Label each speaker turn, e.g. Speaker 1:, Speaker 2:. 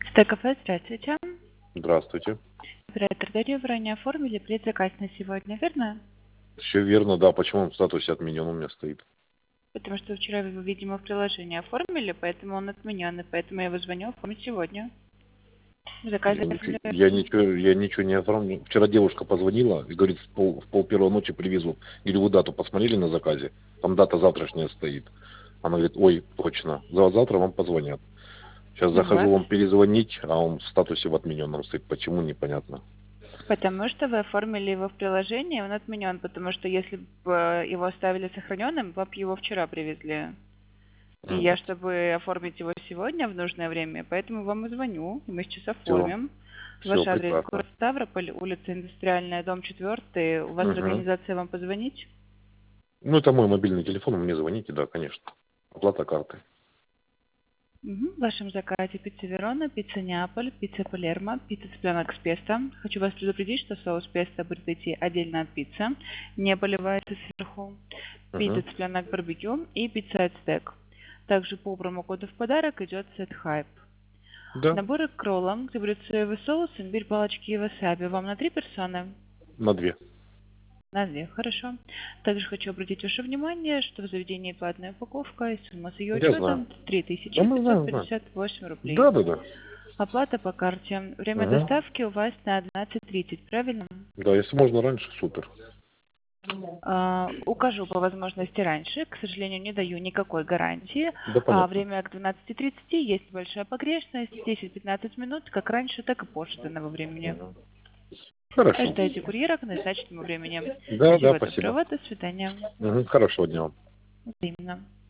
Speaker 1: Стекафе, здравствуйте.
Speaker 2: Здравствуйте.
Speaker 1: Оператор Дарья, вы ранее оформили предзаказ на сегодня, верно?
Speaker 2: Все верно, да. Почему он в статусе отменен у меня стоит?
Speaker 1: Потому что вчера вы его, видимо, в приложении оформили, поэтому он отменен, и поэтому я его звоню оформить сегодня. Заказ
Speaker 2: Я ничего не оформил. Вчера девушка позвонила и говорит, в пол первой ночи привезу. Говорю, вы дату посмотрели на заказе? Там дата завтрашняя стоит. Она говорит, ой, точно. Завтра вам позвонят. Сейчас захожу
Speaker 1: Вот.
Speaker 2: вам перезвонить, а он в статусе в отмененном стоит. Почему, непонятно.
Speaker 1: Потому что вы оформили его в приложении, он отменен, потому что если бы его оставили сохраненным, вам его вчера привезли. И я, чтобы оформить его сегодня в нужное время, поэтому вам и звоню, и мы сейчас
Speaker 2: Все,
Speaker 1: оформим. Ваш
Speaker 2: все
Speaker 1: адрес
Speaker 2: прекрасно.
Speaker 1: город Ставрополь, улица Индустриальная, дом 4. У вас
Speaker 2: Угу.
Speaker 1: организация вам позвонить?
Speaker 2: Ну, это мой мобильный телефон, вы мне звоните, да, конечно. Оплата карты.
Speaker 1: В вашем заказе пицца Верона, пицца Неаполь, пицца Палермо, пицца цыпленок с песто. Хочу вас предупредить, что соус песто будет идти отдельно от пиццы, не поливается сверху. Пицца
Speaker 2: Угу.
Speaker 1: цыпленок барбекю и пицца ацтек. Также по промокоду в подарок идет сет хайп.
Speaker 2: Да,
Speaker 1: Наборы к роллам, где будет соевый соус, имбирь, палочки и васаби. Вам на 3 персоны?
Speaker 2: на 2.
Speaker 1: На 2, хорошо. Также хочу обратить ваше внимание, что в заведении платная упаковка и сумма с ее
Speaker 2: Я знаю.
Speaker 1: учетом
Speaker 2: Да, мы знаем, знаем.
Speaker 1: 3558 рублей.
Speaker 2: Да, да, да.
Speaker 1: Оплата по карте. Время
Speaker 2: Угу.
Speaker 1: доставки у вас на 12:30, правильно?
Speaker 2: Да, если можно раньше, супер.
Speaker 1: Укажу по возможности раньше. К сожалению, не даю никакой гарантии.
Speaker 2: Да,
Speaker 1: А
Speaker 2: понятно.
Speaker 1: время к 12:30 есть большая погрешность. 10-15 минут, как раньше, так и позже данного времени.
Speaker 2: Мгм. Хорошо.
Speaker 1: Ожидайте курьера к назначенному времени.
Speaker 2: Да, да,
Speaker 1: Всего доброго,
Speaker 2: спасибо.
Speaker 1: до свидания.
Speaker 2: Мгм. Хорошего дня вам.
Speaker 1: Взаимно.